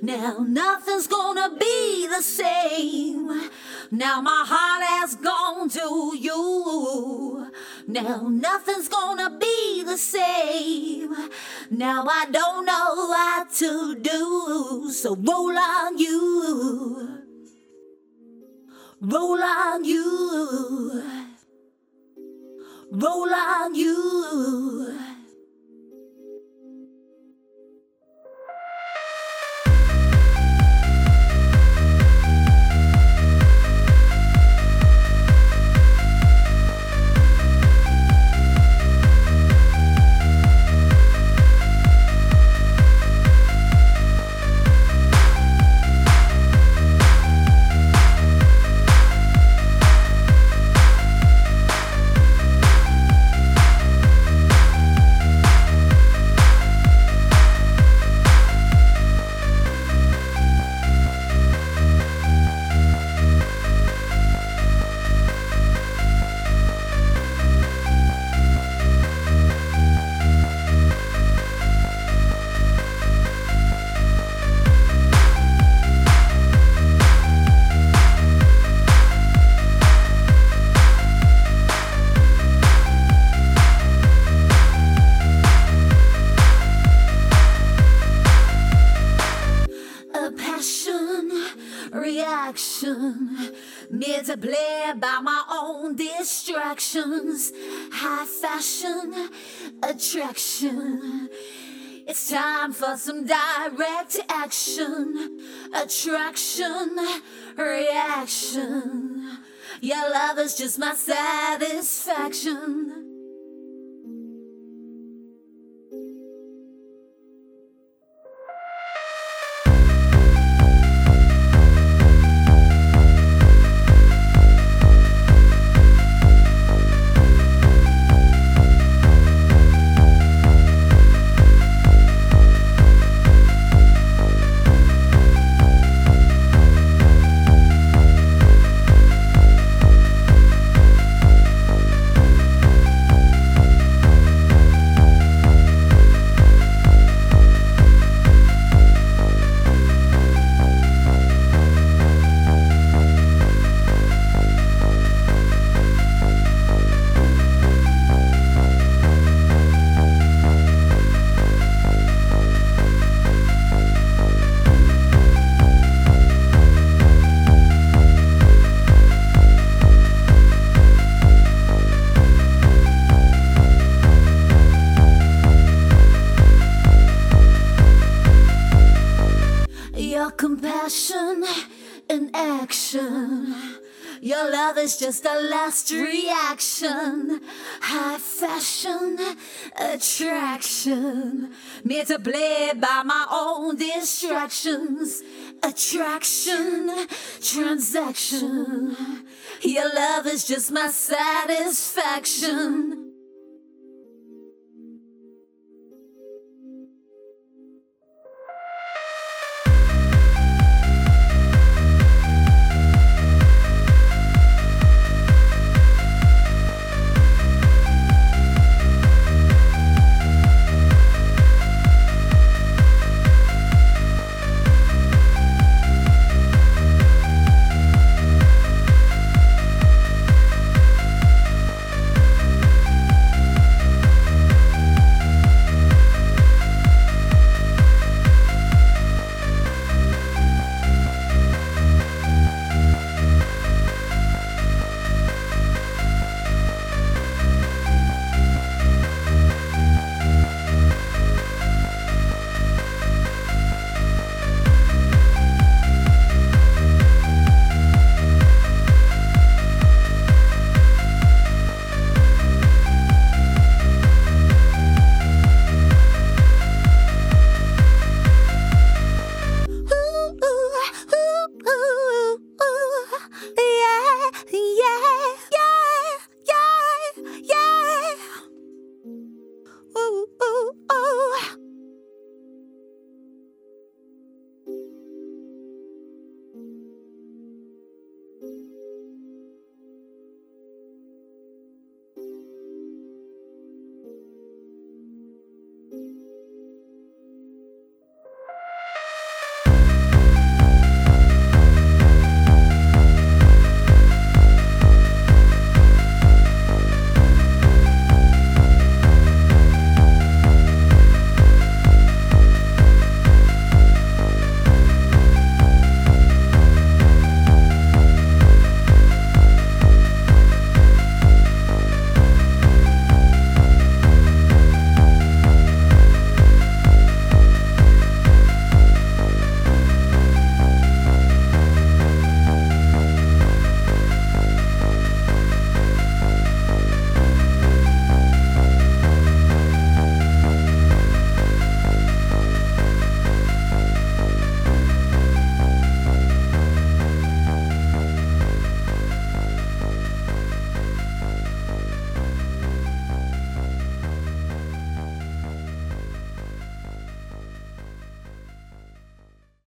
Now nothing's gonna be the same. Now my heart has gone to you. Now nothing's gonna be the same. Now I don't know what to do. So roll on you. Roll on you. Roll on you. Reaction, made to play by my own distractions. High fashion, attraction. It's time for some direct action. Attraction, reaction. Your love is just my satisfaction. Your compassion in action. Your love is just a last reaction. High fashion, attraction. Made to play by my own distractions. Attraction, transaction. Your love is just my satisfaction.